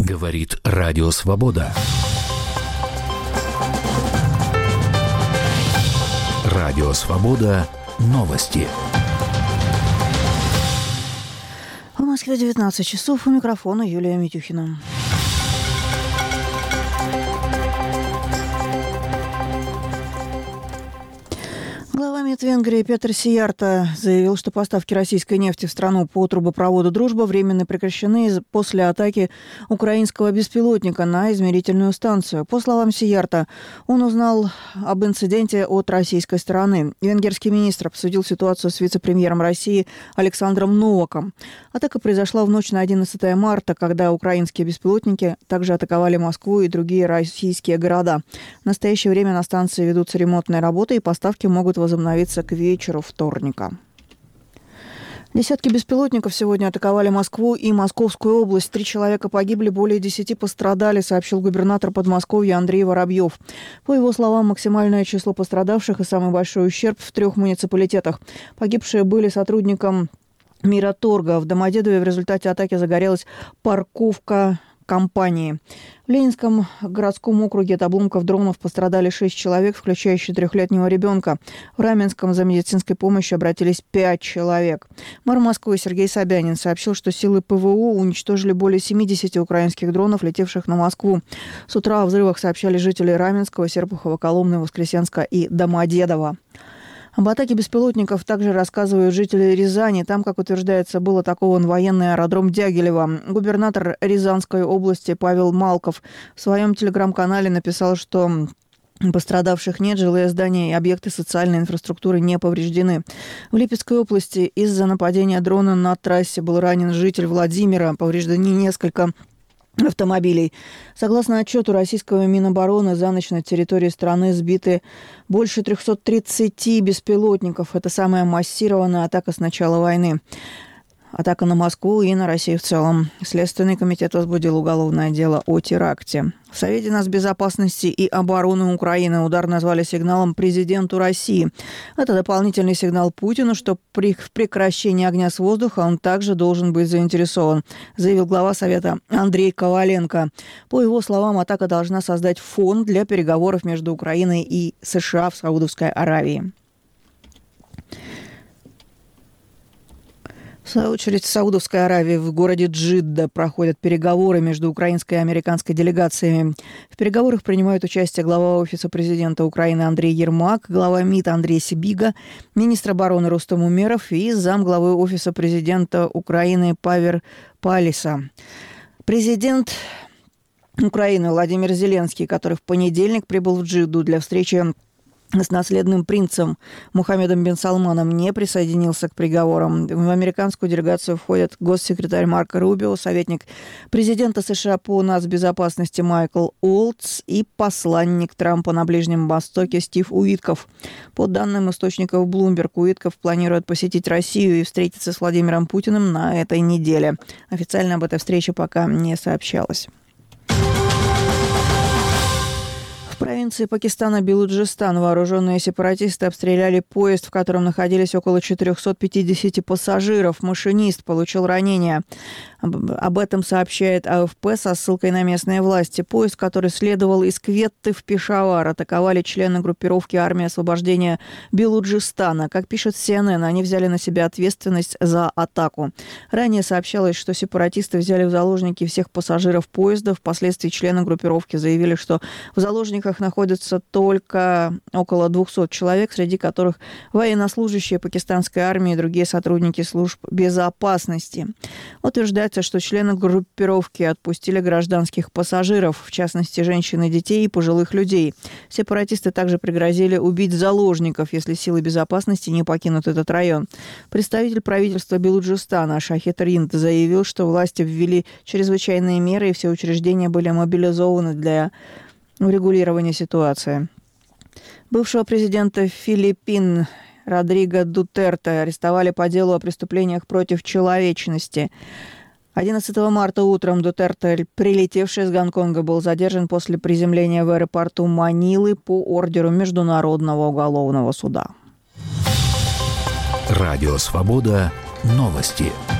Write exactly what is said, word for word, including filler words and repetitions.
Говорит Радио Свобода. Радио Свобода. Новости. В Москве девятнадцать часов. У микрофона Юлия Митюхина. Глава МИД Венгрии Петер Сиярто заявил, что поставки российской нефти в страну по трубопроводу «Дружба» временно прекращены после атаки украинского беспилотника на измерительную станцию. По словам Сиярто, он узнал об инциденте от российской стороны. Венгерский министр обсудил ситуацию с вице-премьером России Александром Новаком. Атака произошла в ночь на одиннадцатое марта, когда украинские беспилотники также атаковали Москву и другие российские города. В настоящее время на станции ведутся ремонтные работы, и поставки могут возобновиться к вечеру вторника. Десятки беспилотников сегодня атаковали Москву и Московскую область. Три человека погибли, более десяти пострадали, сообщил губернатор Подмосковья Андрей Воробьев. По его словам, максимальное число пострадавших и самый большой ущерб в трех муниципалитетах. Погибшие были сотрудникам Мираторга. В Домодедове в результате атаки загорелась парковка компании. В Ленинском городском округе от обломков дронов пострадали шесть человек, включающие трехлетнего ребенка. В Раменском за медицинской помощью обратились пять человек. Мэр Москвы Сергей Собянин сообщил, что силы ПВО уничтожили более семидесяти украинских дронов, летевших на Москву. С утра о взрывах сообщали жители Раменского, Серпухова, Коломны, Воскресенска и Домодедова. Об атаке беспилотников также рассказывают жители Рязани. Там, как утверждается, был атакован военный аэродром Дягилева. Губернатор Рязанской области Павел Малков в своем телеграм-канале написал, что пострадавших нет, жилые здания и объекты социальной инфраструктуры не повреждены. В Липецкой области из-за нападения дрона на трассе был ранен житель Владимира. Повреждены несколько автомобилей. Согласно отчету российского Минобороны, за ночь на территории страны сбиты больше триста тридцать беспилотников. Это самая массированная атака с начала войны. Атака на Москву и на Россию в целом. Следственный комитет возбудил уголовное дело о теракте. В Совете нацбезопасности и обороны Украины удар назвали сигналом президенту России. Это дополнительный сигнал Путину, что при прекращении огня с воздуха он также должен быть заинтересован, заявил глава Совета Андрей Коваленко. По его словам, атака должна создать фон для переговоров между Украиной и США в Саудовской Аравии. В свою очередь, в Саудовской Аравии в городе Джидда проходят переговоры между украинской и американской делегациями. В переговорах принимают участие глава Офиса президента Украины Андрей Ермак, глава МИД Андрей Сибига, министр обороны Рустам Умеров и замглавы Офиса президента Украины Павел Палиса. Президент Украины Владимир Зеленский, который в понедельник прибыл в Джидду для встречи с наследным принцем Мухаммедом бен Салманом, не присоединился к переговорам. В американскую делегацию входят госсекретарь Марко Рубио, советник президента США по нацбезопасности Майкл Олдс и посланник Трампа на Ближнем Востоке Стив Уитков. По данным источников Bloomberg, Уитков планирует посетить Россию и встретиться с Владимиром Путиным на этой неделе. Официально об этой встрече пока не сообщалось. В провинции Пакистана Белуджистан вооруженные сепаратисты обстреляли поезд, в котором находились около четыреста пятьдесят пассажиров. Машинист получил ранение. Об этом сообщает АФП со ссылкой на местные власти. Поезд, который следовал из Кветты в Пешавар, атаковали члены группировки армии освобождения Белуджистана. Как пишет Си Эн Эн, они взяли на себя ответственность за атаку. Ранее сообщалось, что сепаратисты взяли в заложники всех пассажиров поезда. Впоследствии члены группировки заявили, что в заложниках находятся только около двухсот человек, среди которых военнослужащие пакистанской армии и другие сотрудники служб безопасности. Утверждается, что члены группировки отпустили гражданских пассажиров, в частности, женщин и детей и пожилых людей. Сепаратисты также пригрозили убить заложников, если силы безопасности не покинут этот район. Представитель правительства Белуджистана Шахид Ринд заявил, что власти ввели чрезвычайные меры и все учреждения были мобилизованы для урегулирования ситуации. Бывшего президента Филиппин Родриго Дутерте арестовали по делу о преступлениях против человечности. одиннадцатого марта утром Дутерте, прилетевший из Гонконга, был задержан после приземления в аэропорту Манилы по ордеру Международного уголовного суда. Радио Свобода. Новости.